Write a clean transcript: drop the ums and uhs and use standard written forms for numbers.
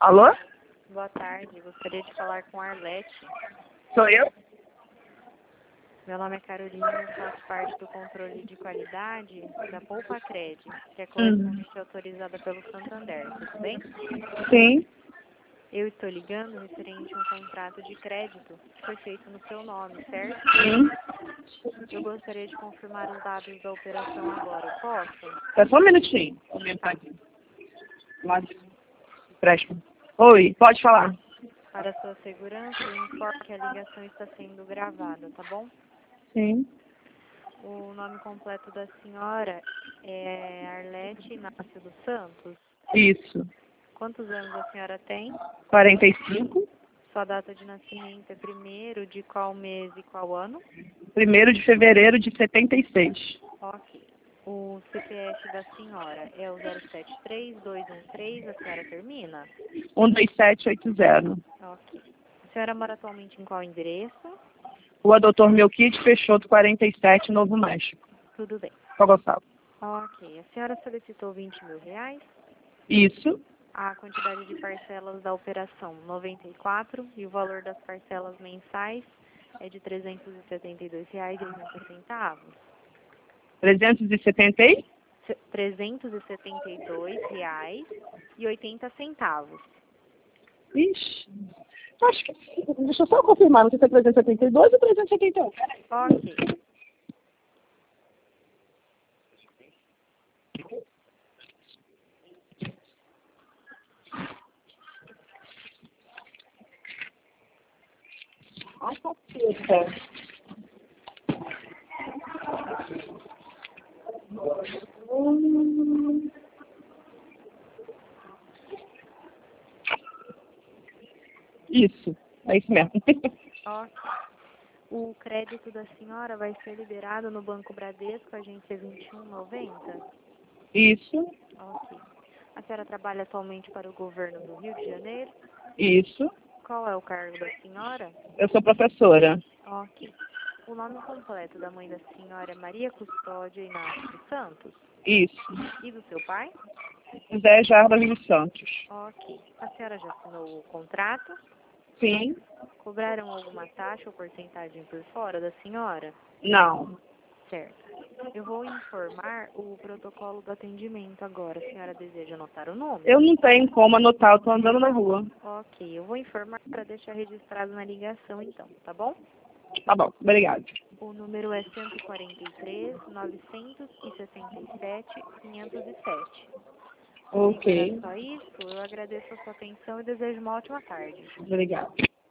Alô? Boa tarde, gostaria de falar com a Arlete. Sou eu? Meu nome é Carolina, eu faço parte do controle de qualidade da Poupa Cred, que é corretamente autorizada pelo Santander, tudo bem? Sim. Eu estou ligando referente a um contrato de crédito que foi feito no seu nome, certo? Sim. Eu gostaria de confirmar os dados da operação agora, posso? É só um minutinho. Vou aumentar aqui. Lá de empréstimo. Oi, pode falar. Para sua segurança, eu informo que a ligação está sendo gravada, tá bom? Sim. O nome completo da senhora é Arlete Inácio dos Santos. Isso. Quantos anos a senhora tem? 45. Sua data de nascimento é 1º de qual mês e qual ano? 1º de fevereiro de 76. Ok. O CPF da senhora é o 073213, a senhora termina? 12780. Ok. A senhora mora atualmente em qual endereço? Rua Doutor Melquite Peixoto, 47, Novo México. Tudo bem. Gonçalo. Ok. A senhora solicitou 20 mil reais? Isso. A quantidade de parcelas da operação, 94, e o valor das parcelas mensais é de R$ 372,80. 370 e? R$ 372,80. Ixi. Acho que... Deixa eu só confirmar. Não sei se é 372 ou 371. Ok. Ai, caceta. Isso. É isso mesmo. Ok. O crédito da senhora vai ser liberado no Banco Bradesco, agência 2190? Isso. Ok. A senhora trabalha atualmente para o governo do Rio de Janeiro? Isso. Qual é o cargo da senhora? Eu sou professora. Ok. O nome completo da mãe da senhora é Maria Custódia Inácio dos Santos? Isso. E do seu pai? José Jarbas dos Santos. Ok. A senhora já assinou o contrato? Sim. Cobraram alguma taxa ou porcentagem por fora da senhora? Não. Certo. Eu vou informar o protocolo do atendimento agora. A senhora deseja anotar o número? Eu não tenho como anotar, eu tô andando na rua. Ok. Eu vou informar para deixar registrado na ligação então, tá bom? Tá bom, obrigado. O número é 143 967 507. Comigo era Ok. só isso. Eu agradeço a sua atenção e desejo uma ótima tarde. Obrigada.